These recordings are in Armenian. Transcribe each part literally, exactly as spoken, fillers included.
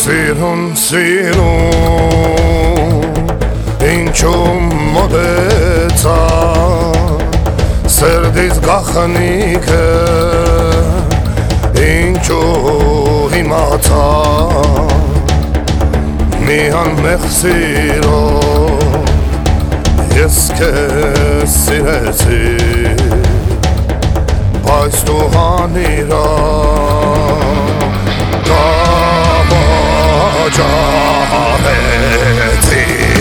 Սիրուն, սիրուն, ինչու մոտեցա Սրդիս գախնիկը, ինչու իմացա Մի անմեղ սիրով, ես քեզ սիրեցի Բայց դու հանիրա Ջահեցի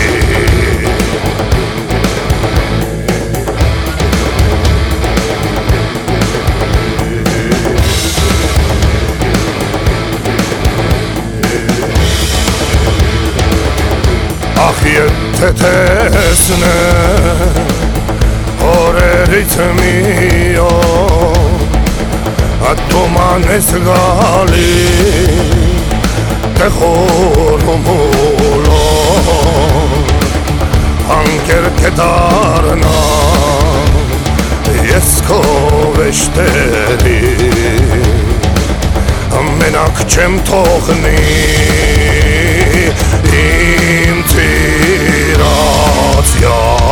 Ախ եթե տեսնեմ օրերից մի օր Ատոման ես գալի Te խորոմոլո Անկեր կետարնա Ես քո վեշտերի Մենակ չեմ թողնի Իմ տիրացյալ